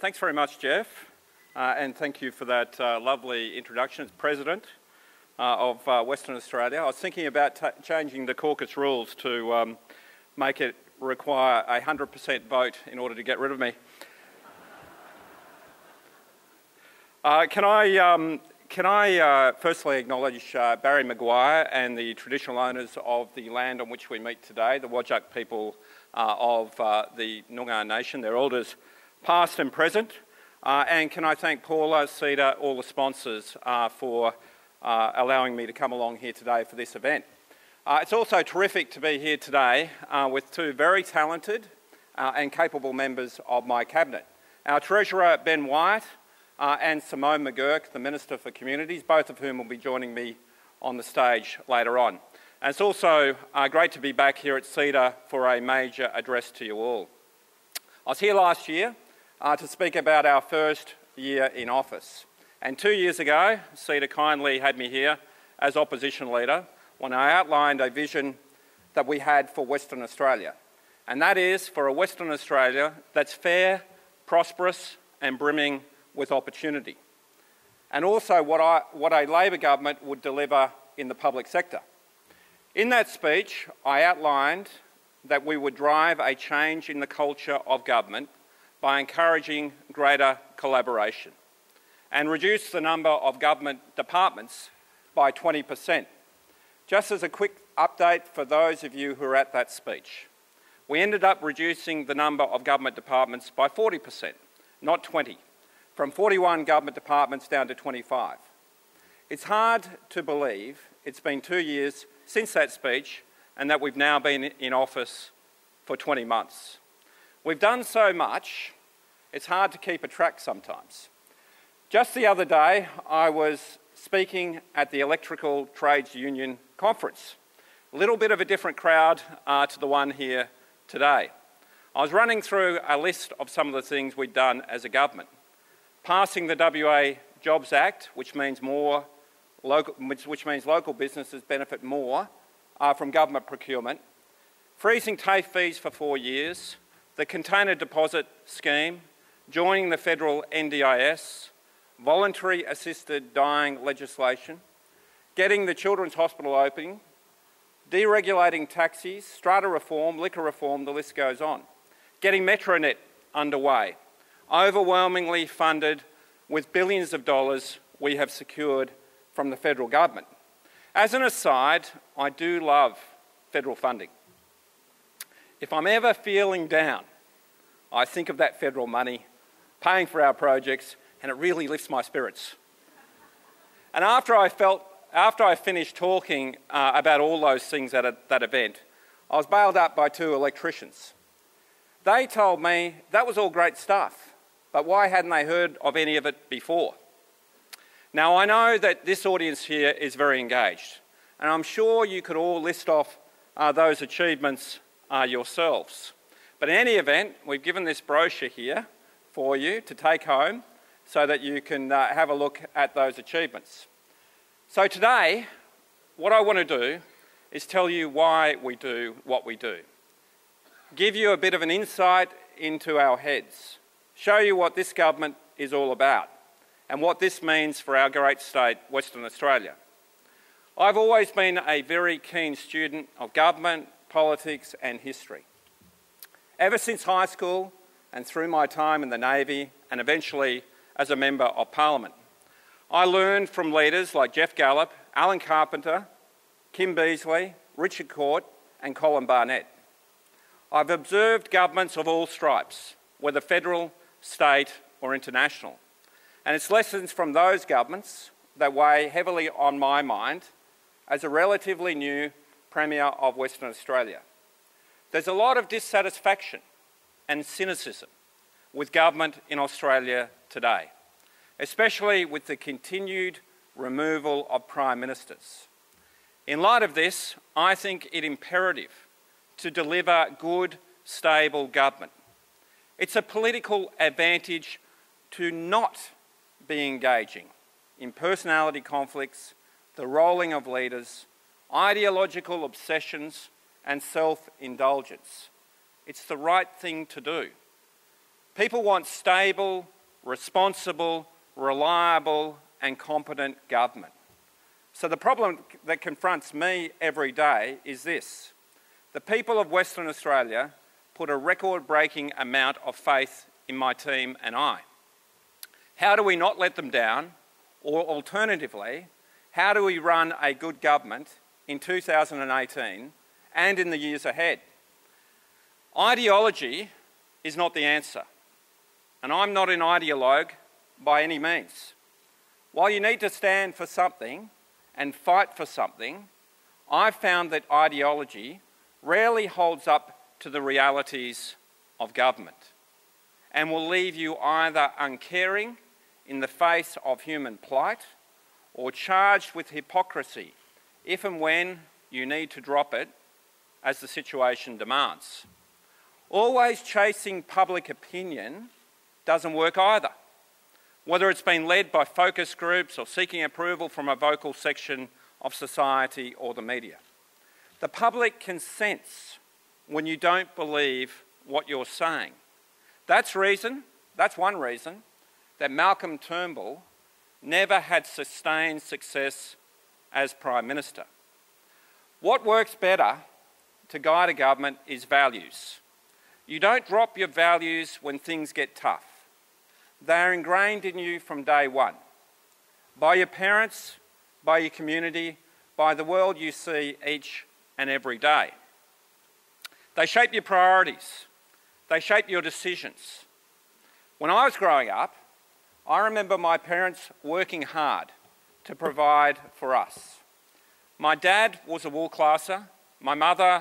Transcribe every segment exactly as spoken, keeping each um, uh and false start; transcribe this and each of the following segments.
thanks very much, Jeff, uh, and thank you for that uh, lovely introduction as President uh, of uh, Western Australia. I was thinking about t changing the caucus rules to um, make it require a one hundred percent vote in order to get rid of me. Uh, can I, um, can I uh, firstly acknowledge uh, Barry Maguire and the traditional owners of the land on which we meet today, the Whadjuk people uh, of uh, the Noongar Nation, their elders past and present. Uh, and can I thank Paula, Cedar, all the sponsors uh, for uh, allowing me to come along here today for this event. Uh, it's also terrific to be here today uh, with two very talented uh, and capable members of my cabinet. Our Treasurer, Ben Wyatt, uh, and Simone McGurk, the Minister for Communities, both of whom will be joining me on the stage later on. And it's also uh, great to be back here at Cedar for a major address to you all. I was here last year uh, to speak about our first year in office. And two years ago, Cedar kindly had me here as opposition leader when I outlined a vision that we had for Western Australia. And that is for a Western Australia that's fair, prosperous and brimming with opportunity. And also what, I, what a Labor government would deliver in the public sector. In that speech, I outlined that we would drive a change in the culture of government by encouraging greater collaboration and reduce the number of government departments by twenty percent. Just as a quick update for those of you who were at that speech, we ended up reducing the number of government departments by forty percent, not twenty, from forty-one government departments down to twenty-five. It's hard to believe it's been two years since that speech and that we've now been in office for twenty months. We've done so much, it's hard to keep a track sometimes. Just the other day, I was speaking at the Electrical Trades Union conference. A little bit of a different crowd uh, to the one here today. I was running through a list of some of the things we'd done as a government. Passing the W A Jobs Act, which means more local, which, which means local businesses benefit more uh, from government procurement. Freezing TAFE fees for four years. The container deposit scheme. Joining the federal N D I S. Voluntary assisted dying legislation. Getting the Children's Hospital opening. Deregulating taxis. Strata reform, liquor reform, the list goes on. Getting Metronet underway. Overwhelmingly funded with billions of dollars we have secured from the federal government. As an aside, I do love federal funding. If I'm ever feeling down, I think of that federal money paying for our projects and it really lifts my spirits. And after I felt, after I finished talking uh, about all those things at a, that event, I was bailed up by two electricians. They told me that was all great stuff, but why hadn't they heard of any of it before? Now, I know that this audience here is very engaged, and I'm sure you could all list off uh, those achievements uh, yourselves. But in any event, we've given this brochure here for you to take home so that you can uh, have a look at those achievements. So today, what I want to do is tell you why we do what we do. Give you a bit of an insight into our heads, show you what this government is all about and what this means for our great state, Western Australia. I've always been a very keen student of government, politics and history. Ever since high school and through my time in the Navy and eventually as a Member of Parliament, I learned from leaders like Geoff Gallop, Alan Carpenter, Kim Beazley, Richard Court and Colin Barnett. I've observed governments of all stripes, whether federal, state or international. And it's lessons from those governments that weigh heavily on my mind as a relatively new Premier of Western Australia. There's a lot of dissatisfaction and cynicism with government in Australia today, especially with the continued removal of Prime Ministers. In light of this, I think it imperative to deliver good, stable government. It's a political advantage to not be engaging in personality conflicts, the rolling of leaders, ideological obsessions and self-indulgence. It's the right thing to do. People want stable, responsible, reliable and competent government. So the problem that confronts me every day is this. The people of Western Australia put a record-breaking amount of faith in my team and I. How do we not let them down? Or alternatively, how do we run a good government in two thousand eighteen and in the years ahead? Ideology is not the answer, and I'm not an ideologue by any means. While you need to stand for something and fight for something, I've found that ideology rarely holds up to the realities of government and will leave you either uncaring in the face of human plight or charged with hypocrisy if and when you need to drop it as the situation demands. Always chasing public opinion doesn't work either, whether it's been led by focus groups or seeking approval from a vocal section of society or the media. The public can sense when you don't believe what you're saying. That's reason, that's one reason that Malcolm Turnbull never had sustained success as Prime Minister. What works better to guide a government is values. You don't drop your values when things get tough. They are ingrained in you from day one, by your parents, by your community, by the world you see each and every day. They shape your priorities. They shape your decisions. When I was growing up, I remember my parents working hard to provide for us. My dad was a wool classer, my mother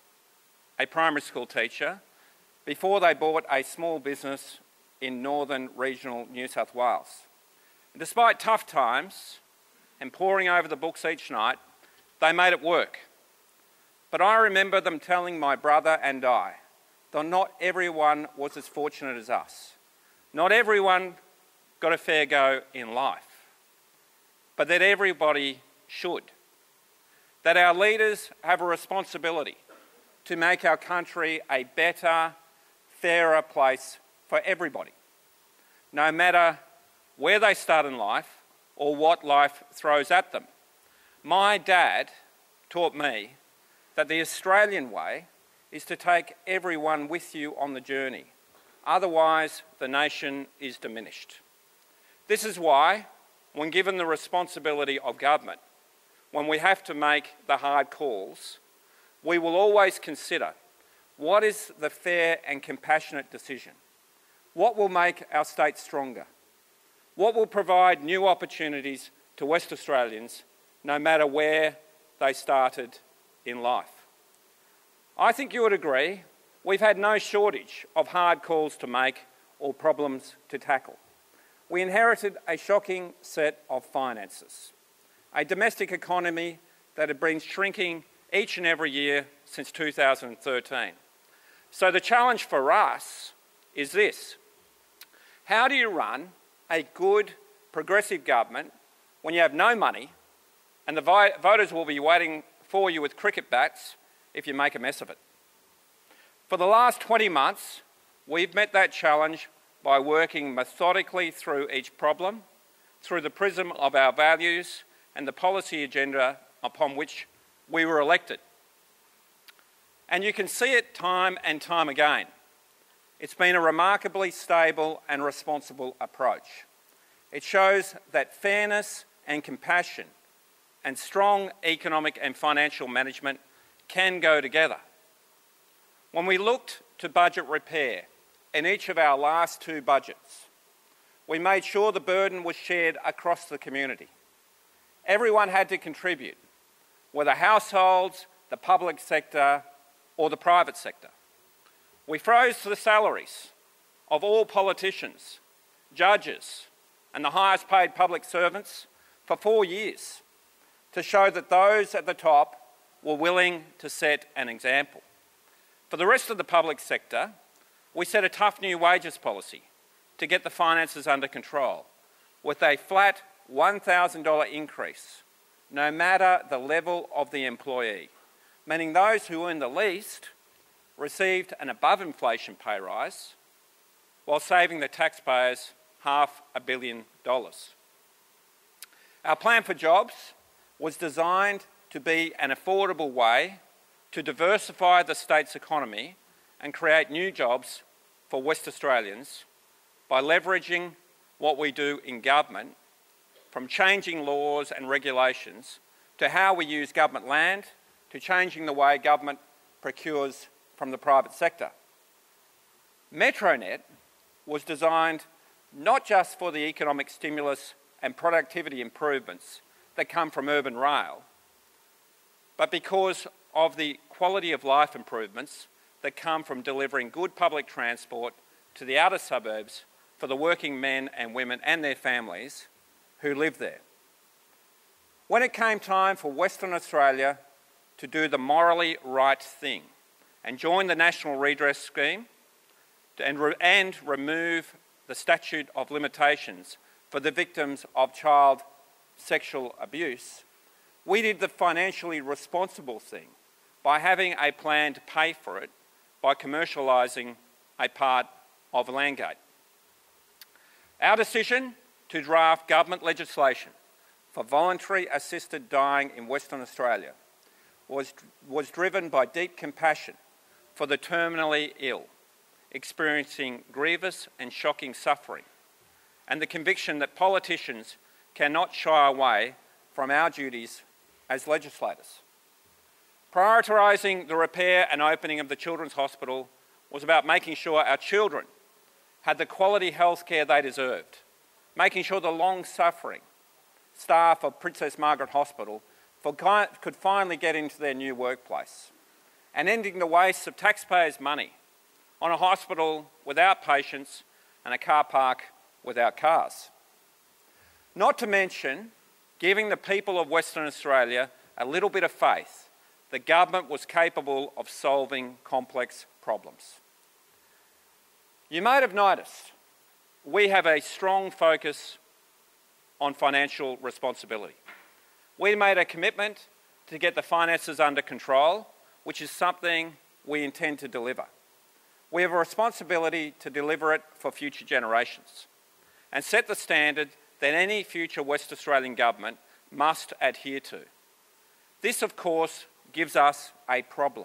a primary school teacher, before they bought a small business in northern regional New South Wales. And despite tough times and poring over the books each night, they made it work. But I remember them telling my brother and I that not everyone was as fortunate as us. Not everyone got a fair go in life, but that everybody should. That our leaders have a responsibility to make our country a better, fairer place for everybody, no matter where they start in life or what life throws at them. My dad taught me that the Australian way is to take everyone with you on the journey. Otherwise, the nation is diminished. This is why, when given the responsibility of government, when we have to make the hard calls, we will always consider what is the fair and compassionate decision? What will make our state stronger? What will provide new opportunities to West Australians, no matter where they started in life? I think you would agree we've had no shortage of hard calls to make or problems to tackle. We inherited a shocking set of finances, a domestic economy that had been shrinking each and every year since two thousand thirteen. So the challenge for us is this: how do you run a good, progressive government when you have no money and the voters will be waiting for you with cricket bats if you make a mess of it? For the last twenty months, we've met that challenge by working methodically through each problem, through the prism of our values and the policy agenda upon which we were elected. And you can see it time and time again. It's been a remarkably stable and responsible approach. It shows that fairness and compassion and strong economic and financial management can go together. When we looked to budget repair in each of our last two budgets, we made sure the burden was shared across the community. Everyone had to contribute, whether households, the public sector, or the private sector. We froze the salaries of all politicians, judges, and the highest paid public servants for four years to show that those at the top were willing to set an example. For the rest of the public sector, we set a tough new wages policy to get the finances under control, with a flat one thousand dollars increase, no matter the level of the employee, meaning those who earn the least received an above-inflation pay rise while saving the taxpayers half a billion dollars. Our plan for jobs was designed to be an affordable way to diversify the state's economy and create new jobs for West Australians by leveraging what we do in government, from changing laws and regulations to how we use government land, to changing the way government procures from the private sector. Metronet was designed not just for the economic stimulus and productivity improvements that come from urban rail, but because of the quality of life improvements that come from delivering good public transport to the outer suburbs for the working men and women and their families who live there. When it came time for Western Australia to do the morally right thing and join the National Redress Scheme and, re and remove the statute of limitations for the victims of child sexual abuse, we did the financially responsible thing by having a plan to pay for it by commercialising a part of Landgate. Our decision to draft government legislation for voluntary assisted dying in Western Australia was, was driven by deep compassion for the terminally ill, experiencing grievous and shocking suffering, and the conviction that politicians cannot shy away from our duties as legislators. Prioritising the repair and opening of the Children's Hospital was about making sure our children had the quality health care they deserved, making sure the long-suffering staff of Princess Margaret Hospital could finally get into their new workplace, and ending the waste of taxpayers' money on a hospital without patients and a car park without cars. Not to mention giving the people of Western Australia a little bit of faith that government was capable of solving complex problems. You might have noticed we have a strong focus on financial responsibility. We made a commitment to get the finances under control, which is something we intend to deliver. We have a responsibility to deliver it for future generations and set the standard that any future West Australian government must adhere to. This, of course, gives us a problem.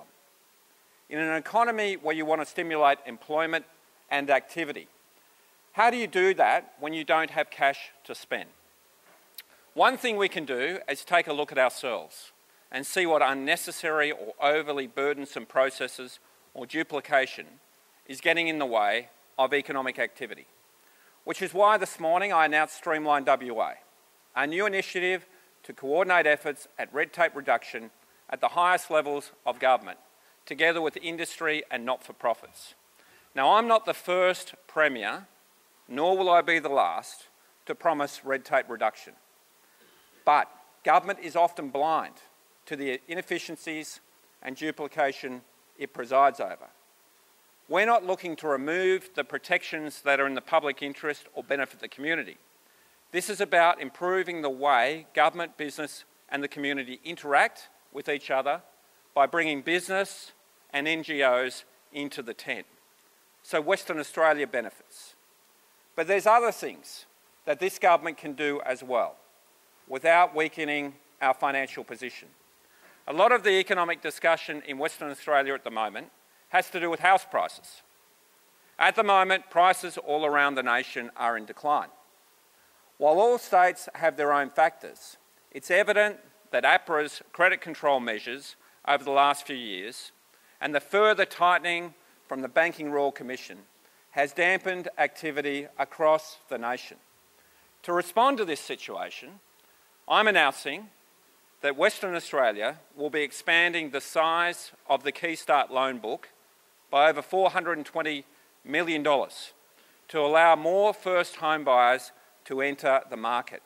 In an economy where you want to stimulate employment and activity, how do you do that when you don't have cash to spend? One thing we can do is take a look at ourselves and see what unnecessary or overly burdensome processes or duplication is getting in the way of economic activity. Which is why this morning I announced Streamline W A, a new initiative to coordinate efforts at red tape reduction at the highest levels of government, together with industry and not-for-profits. Now, I'm not the first Premier, nor will I be the last, to promise red tape reduction. But government is often blind to the inefficiencies and duplication it presides over. We're not looking to remove the protections that are in the public interest or benefit the community. This is about improving the way government, business and the community interact with each other by bringing business and N G Os into the tent. So Western Australia benefits. But there's other things that this government can do as well, without weakening our financial position. A lot of the economic discussion in Western Australia at the moment has to do with house prices. At the moment, prices all around the nation are in decline. While all states have their own factors, it's evident that APRA's credit control measures over the last few years and the further tightening from the Banking Royal Commission has dampened activity across the nation. To respond to this situation, I'm announcing that Western Australia will be expanding the size of the Keystart loan book by over four hundred and twenty million dollars to allow more first home buyers to enter the market.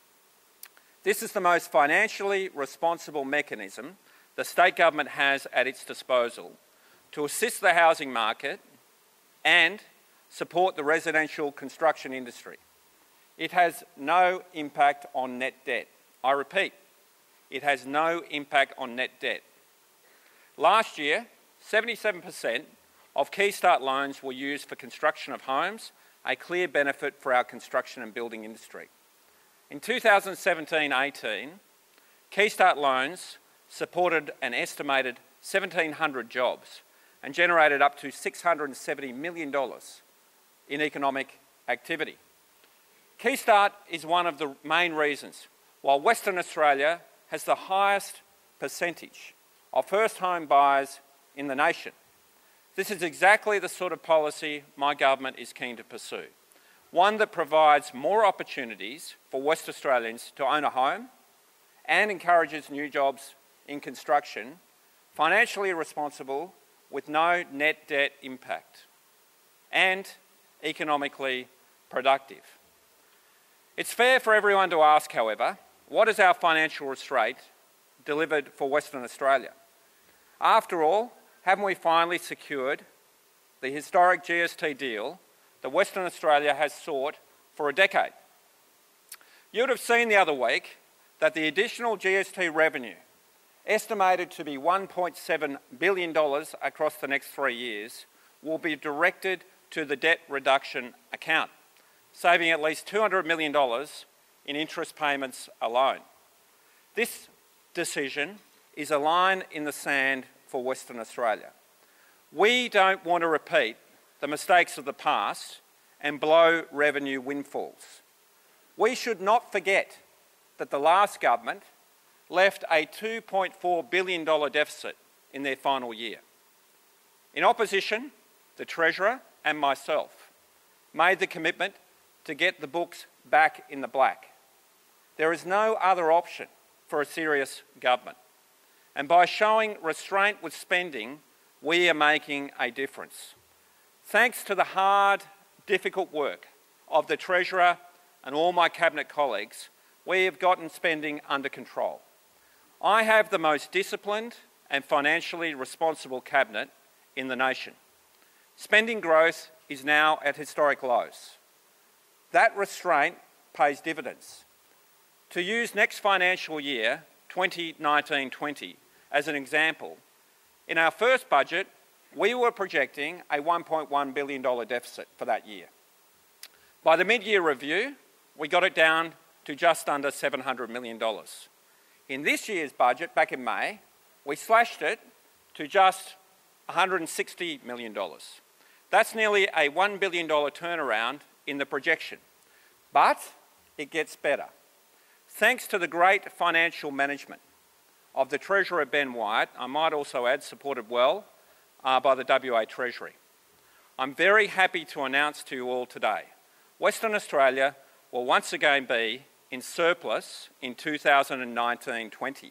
This is the most financially responsible mechanism the state government has at its disposal to assist the housing market and support the residential construction industry. It has no impact on net debt. I repeat, it has no impact on net debt. Last year, seventy-seven percent of Keystart loans were used for construction of homes a clear benefit for our construction and building industry. In two thousand seventeen eighteen, Keystart loans supported an estimated seventeen hundred jobs and generated up to six hundred seventy million dollars in economic activity. Keystart is one of the main reasons why Western Australia has the highest percentage of first home buyers in the nation. This is exactly the sort of policy my government is keen to pursue. One that provides more opportunities for West Australians to own a home and encourages new jobs in construction, financially responsible with no net debt impact, and economically productive. It's fair for everyone to ask, however, what is our financial restraint delivered for Western Australia? After all, haven't we finally secured the historic G S T deal that Western Australia has sought for a decade? You would have seen the other week that the additional G S T revenue, estimated to be one point seven billion dollars across the next three years, will be directed to the debt reduction account, saving at least two hundred million dollars in interest payments alone. This decision is a line in the sand for Western Australia. We don't want to repeat the mistakes of the past and blow revenue windfalls. We should not forget that the last government left a two point four billion dollars deficit in their final year. In opposition, the Treasurer and myself made the commitment to get the books back in the black. There is no other option for a serious government. And by showing restraint with spending, we are making a difference. Thanks to the hard, difficult work of the Treasurer and all my Cabinet colleagues, we have gotten spending under control. I have the most disciplined and financially responsible Cabinet in the nation. Spending growth is now at historic lows. That restraint pays dividends. To use next financial year, twenty nineteen twenty, as an example, in our first budget, we were projecting a one point one billion dollars deficit for that year. By the mid-year review, we got it down to just under seven hundred million dollars. In this year's budget, back in May, we slashed it to just one hundred sixty million dollars. That's nearly a one billion dollars turnaround in the projection. But it gets better. Thanks to the great financial management of the Treasurer Ben Wyatt, I might also add supported well uh, by the W A Treasury. I'm very happy to announce to you all today, Western Australia will once again be in surplus in two thousand nineteen twenty,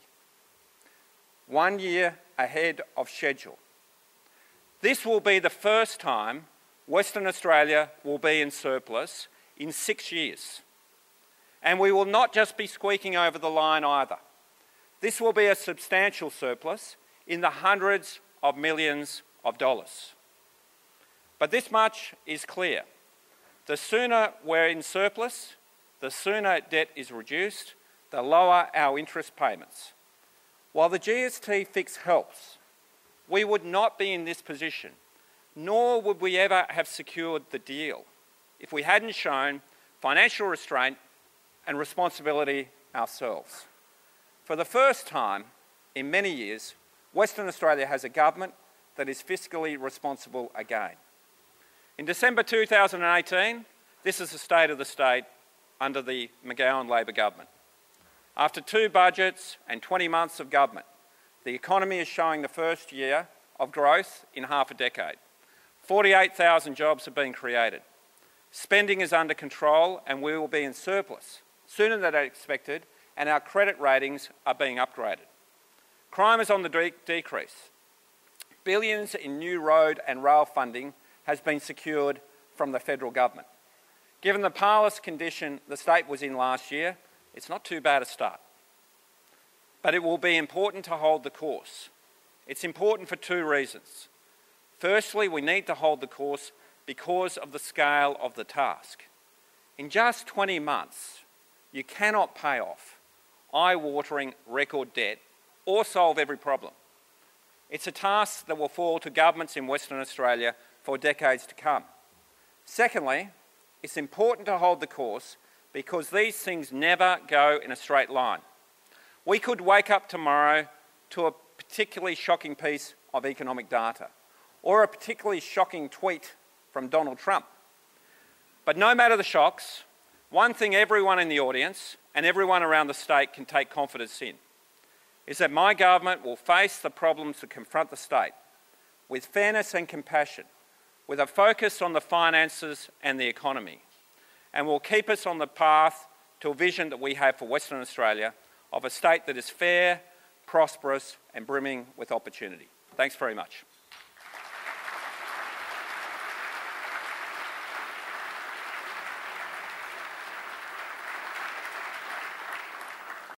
one year ahead of schedule. This will be the first time Western Australia will be in surplus in six years. And we will not just be squeaking over the line either. This will be a substantial surplus in the hundreds of millions of dollars. But this much is clear. The sooner we're in surplus, the sooner debt is reduced, the lower our interest payments. While the G S T fix helps, we would not be in this position, nor would we ever have secured the deal if we hadn't shown financial restraint and responsibility ourselves. For the first time in many years, Western Australia has a government that is fiscally responsible again. In December two thousand eighteen, this is the state of the state under the McGowan Labor government. After two budgets and twenty months of government, the economy is showing the first year of growth in half a decade. forty-eight thousand jobs have been created. Spending is under control and we will be in surplus sooner than expected, and our credit ratings are being upgraded. Crime is on the de- decrease. Billions in new road and rail funding has been secured from the federal government. Given the parlous condition the state was in last year, it's not too bad a start. But it will be important to hold the course. It's important for two reasons. Firstly, we need to hold the course because of the scale of the task. In just twenty months, you cannot pay off eye-watering record debt or solve every problem. It's a task that will fall to governments in Western Australia for decades to come. Secondly, it's important to hold the course because these things never go in a straight line. We could wake up tomorrow to a particularly shocking piece of economic data or a particularly shocking tweet from Donald Trump. But no matter the shocks, one thing everyone in the audience and everyone around the state can take confidence in is that my government will face the problems that confront the state with fairness and compassion, with a focus on the finances and the economy, and will keep us on the path to a vision that we have for Western Australia of a state that is fair, prosperous and brimming with opportunity. Thanks very much.